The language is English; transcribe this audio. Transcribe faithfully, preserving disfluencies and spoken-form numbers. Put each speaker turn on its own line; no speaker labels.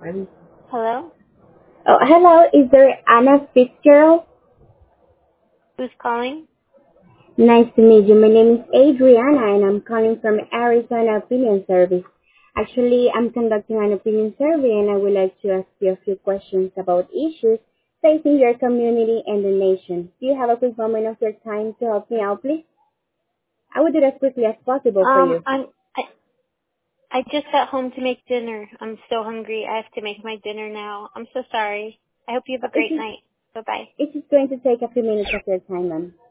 Hello?
Oh, hello. Is there Anna Fitzgerald?
Who's calling?
Nice to meet you. My name is Adriana, and I'm calling from Arizona Opinion Service. Actually, I'm conducting an opinion survey, and I would like to ask you a few questions about issues facing your community and the nation. Do you have a quick moment of your time to help me out, please? I will do that as quickly as possible for
Um,
you.
I'm, I, I just got home to make dinner. I'm so hungry. I have to make my dinner now. I'm so sorry. I hope you have
Uh,
a
It
great
is,
night. Bye-bye.
it is going to take a few minutes of your time, ma'am.